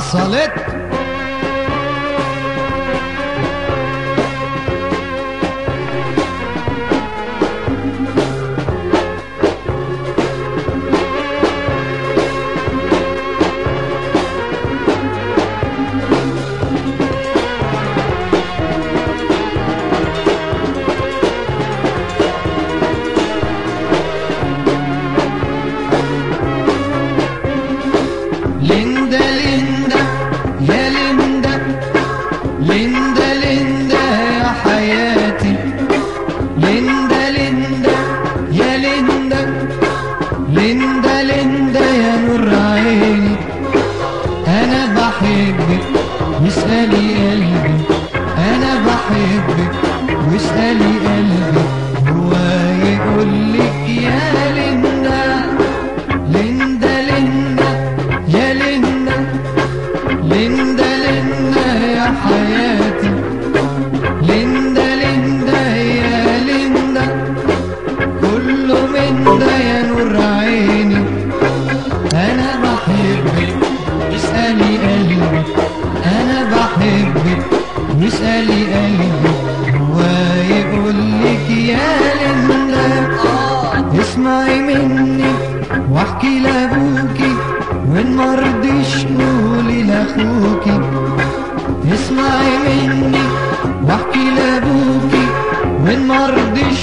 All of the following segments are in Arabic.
حصلت. ليندا ليندا يا ليندا، ليندا ليندا يا حياتي، ليندا ليندا يا ليندا، ليندا ليندا يا نور عيني. أنا بحبك واسألي قلبي، أنا بحبك واسألي قلبي، هو يقولك يا ليندا. ليندا ليندا يا ليندا، ليندا ليندا يا حياتي، ليندا ليندا يا ليندا، كله من ده يا نور عيني. أنا بحبك واسألي قلبي، أنا بحبك واسألي قلبي، هو يقولك يا ليندا. اسمعي مني واحكي لابوكي، وإن مرضيش قولي لاخوكي. اسمعي مني واحكي لابوكي، وإن مرضيش،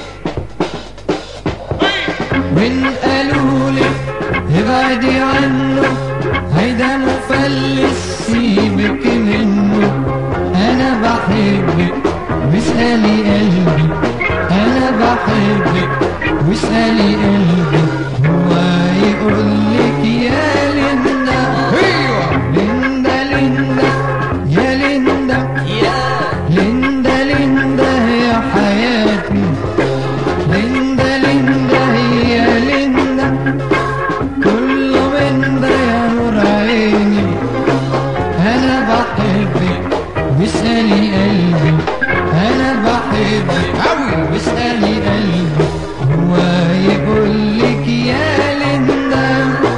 وإن قالولك ابعدي عنه هيدا مفلس سيبك منه. أنا بحبك واسألي قلبي، أنا بحبك واسألي قلبي، هو يقولك يا ليندا. ليندا ليندا يا ليندا، ليندا ليندا يا حياتي، ليندا ليندا يا ليندا، كله من ده يا نور عيني. أنا بحبك واسألي قلبي، أنا بحبك واسألي قلبي، هو يقولك يا ليندا.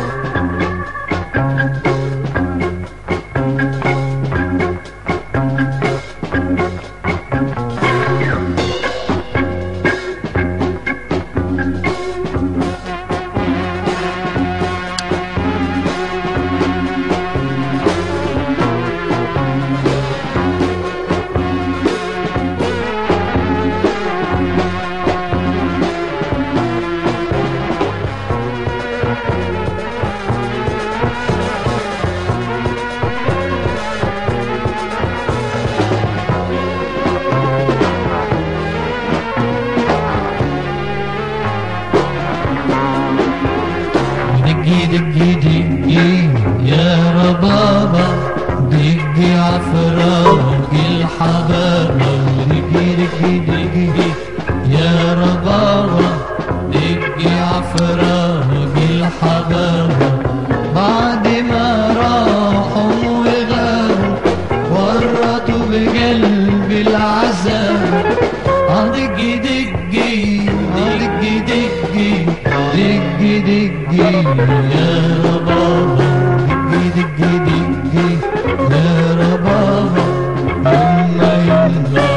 دقي دقي دقي يا ربابة، دقي عفراق الحبابة. دقي دقي دقي يا ربابة، دقي عفراق الحبابة. بعد ما راحوا وغابوا ورطوا بقلبي العذاب. دقي دقي دقي دقي دقي دقي يا ربابة، دقي دقي دقي يا ربابة، يما يما.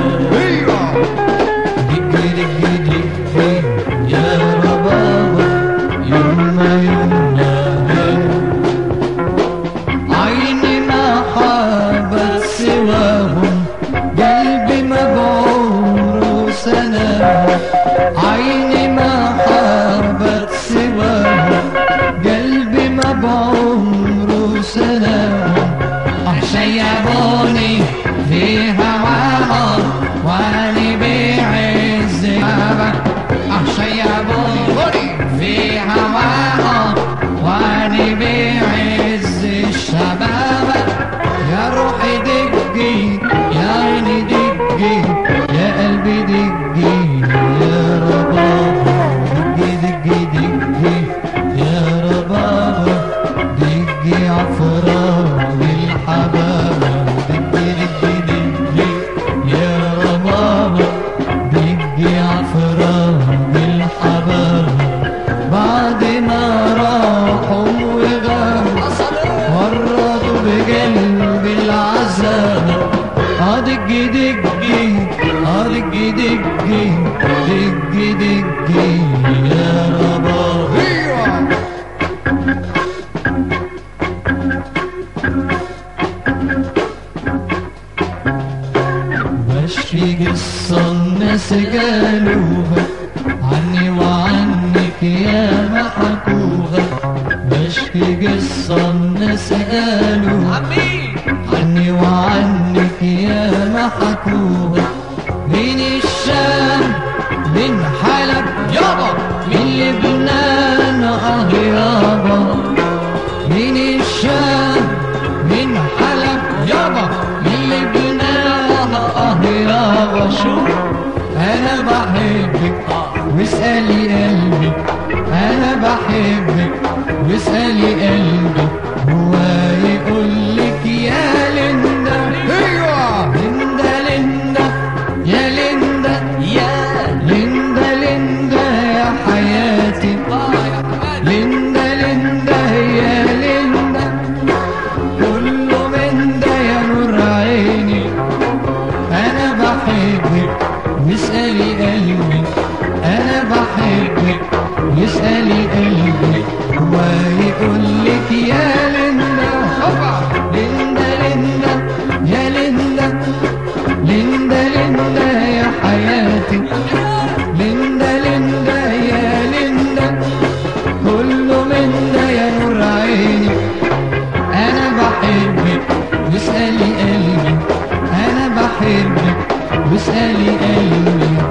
دقي دقي دقي يا ربابة، يما يما. عيني ما حابت سواهم، قلبي مبعور وسلام. عيني ما حابت سواهم، قلبي دقي دقي دقي دقي دقي دقي يا ربابي. بشكي قصة الناس قالوها عني وعنك يا ما حكوها. بشكي قصة الناس قالوها عني وعنك يا ما حكوها. من الشام من حلب يابا من لبنان يابا. من الشام من حلب يابا من لبنان يابا. شوف انا بحبك واسألي قلبي. انا بحبك واسألي قلبي. هو يقولك يا ليندا. ايوه ليندا ليندا يا ليندا يا ليندا ليندا يا حياتي. ليندا ليندا يا ليندا كله من ده يا نور عيني. انا بحبك واسألي قلبي. انا بحبك واسألي قلبي. هو يقولك يا ليندا. ليندا ليندا يا ليندا. ليندا ليندا يا حياتي. ليندا ليندا يا ليندا كله من ده يا نور عيني. انا بحبك واسألي قلبي. انا بحبك واسألي قلبي.